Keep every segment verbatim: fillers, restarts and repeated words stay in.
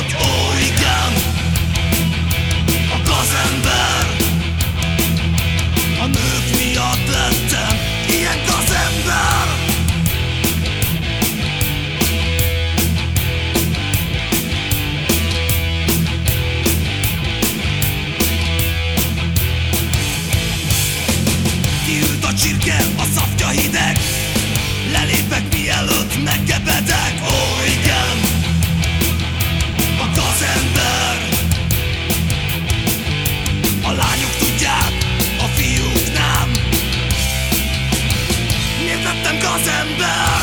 hogy ó igen, a gazember. A nők miatt lettem ilyen gazember. Kiült a csirke, a szafja hideg, lelépek mielőtt megkebedek. Ó igen, a gazember. A lányok tudják, a fiúk nem. Miért lettem gazember?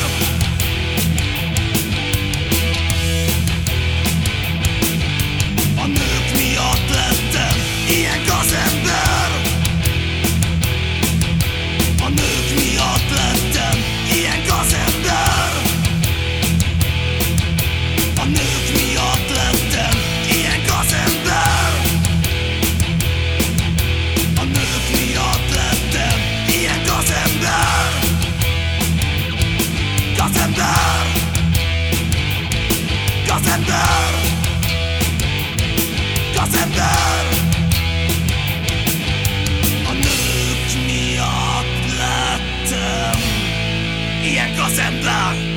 A nők miatt lettem ilyen gazember. A nők miatt lettem ilyen gazember. A nők miatt lettem ilyen gazember. A nők miatt lettem ilyen gazember. Gazember. Gazember. Gazember. A nők miatt lettem ilyen gazember.